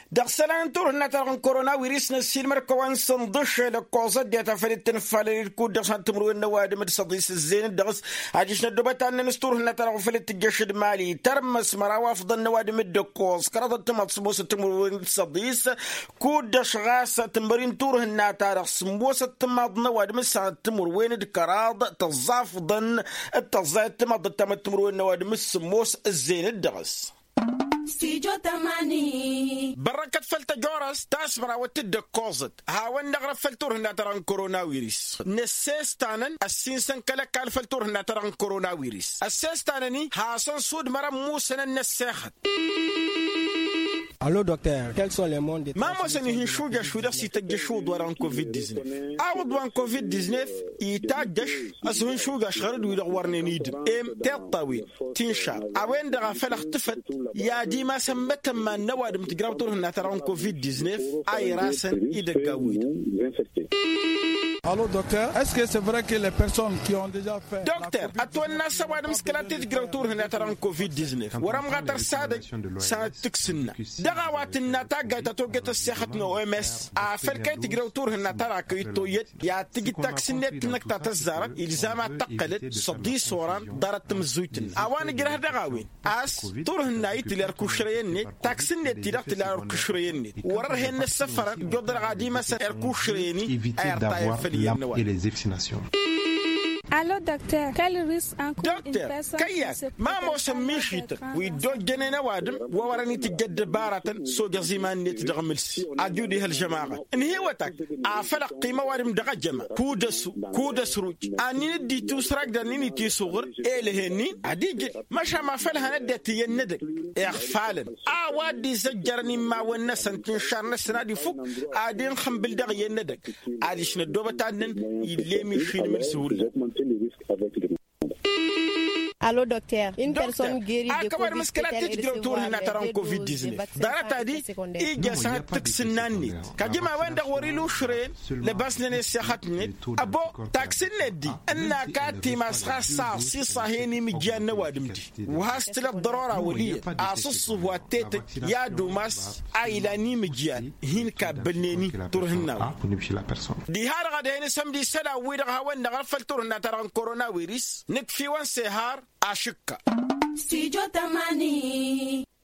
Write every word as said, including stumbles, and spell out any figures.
دخسلان تور نترن كورونا ويريس نسيل مركوان صندش لقوزة ديتا فريد تنفال الكود دخسان تمرو النواد متصديس الزين دغس عجيش ندوبت أن نستور نترن فلت الجشد مالي ترمس مراوافض النواد مدقوز كرادة تمتصبوس تمرو التصديس كود دشغاس تمبرين تور النترن سمبوس تمض نواد مسا تمرو وين دكراد تظاف ضن التظاهد تمض تمرو النواد مسموس الزين الدغس ستيجو تماني بركة فلت جورس تاسمرا وتد كوزت هاون نغرف فلتور هنا تران كورونا ويريس نسيستانن السينسن كلا كال فلتور هنا تران كورونا ويريس السيستانني هاسون سود مرا موسن النساخت. Allô docteur, quels sont les mondes ما مثلا هنشوجا شودا سيتجشو دواران كوفيد تسعطاشر أو دوان كوفيد تسعطاشر يتاجش أسهن شوجا شغرد ويدغورني نيد إم تطوي تنشا أوين دغا فلخ تفت يا دي ما سمت ما نواد متجراوتور هنا تران كوفيد تسعطاشر أي راسن يدقاويد. Allô docteur, est-ce que c'est vrai que les personnes qui ont déjà fait docteur أتونا سواد مسكلاتي تجراوتور هنا تران كوفيد تسعطاشر ورم غاتر سادك سنة تكسنا دغاوات النتاجة تتوجد السياحة نو إم إس أفريقيا تجراوتور هنا ترى كيتويت يا تيجي تاكسنت إنك تتزار إلزام تقلد صدي صوران دارت مزويتن أوان جراه دغاوين أس تور هنا يتلار كشريني تاكسنت تلار تلار كشريني ورهن السفر جدر قديمة سر كشريني أرتاي في النواه. Allô docteur, quel risque encourt une docteur personne كياك ما موسم مشيت ويدو جنينا وادم ووراني تجد بارة سوجا زمان نتدغملس أجودي هالجماعة إن هي وتك أفلق قيمة وادم دغ جمع كودس كودس روج أني ندي توسرق دني نتي صغر إيه لهني أديج مش ما فلها ندتي الندق إخفالا أوادي زجرني ما والناس تنشر نسنا دي فوق أدين خم بالدغ يندق أديش ندوبة تانن يلي مشين من سهولة. Allô docteur, une docteur, personne guérie de Covid peut-elle recevoir les Covid dix-neuf darata di ija sa taksinani kajima wanda warilu shre le basnene sekhatni abo taksinedi anna kati maskhasa si sahini mijan wadimti وهاستل الضرورة ولية أصص واتيت يا دوماس عيلاني مجيان هين كابلنيني ترهنا دي هار غادي سمدي سلا ويدغ وين غفل ترهنا ترى كورونا ويريس نكفي وان سهار أشكا ستيجو تماني